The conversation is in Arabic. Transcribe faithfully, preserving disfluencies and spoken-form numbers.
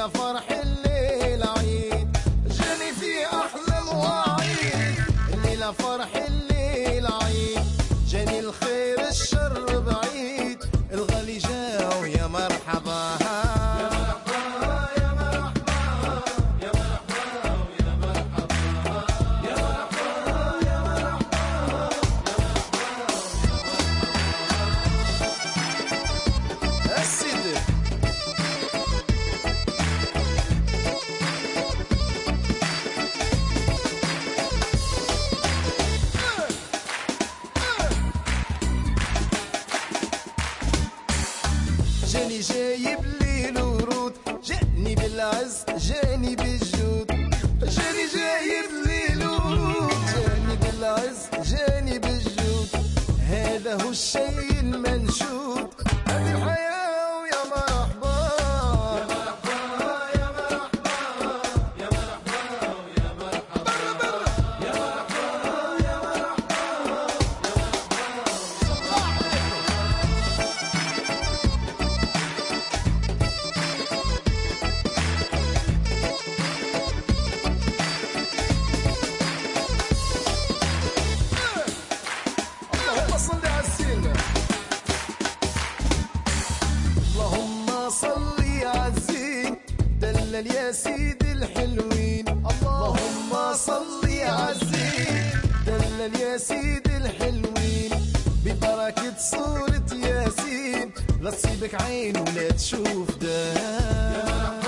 الليلة فرح الليلة عيد، جاني في أحلى مواعيد. الليلة فرح الليلة عيد، جاني الخير الشر بعيد. الغالي جاو يا مرحبا، يا مرحبا يا مرحبا يا مرحبا يا مرحبا يا مرحبا يا مرحبا يا سيدي. جاني جايب لي الورود، جاني بالعز جاني بالجود. جاني جايب لي الورود، جاني بالعز جاني بالجود. هذا هو الشيء المنشود، هذه الحياة ويا مرحبا. يا مرحبا يا مرحبا يا مرحبا يا مرحبا برا برا يا مرحبا يا مرحبا يا مرحبا. صباح اللهم صل على السيدة، اللهم صل على الزين. دلل يا سيدي الحلوين، اللهم صل على الزين. دلل يا سيدي الحلوين، ببركة صورة ياسين. لا تصيبك عين ولا تشوف دار.